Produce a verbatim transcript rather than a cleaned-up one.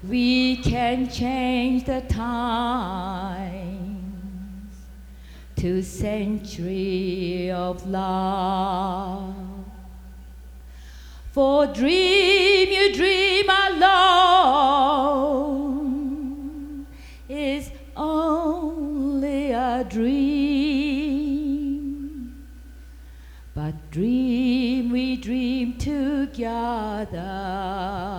we can change the times to century of love. For dream you dream alone is only a dream, but dream we dream together.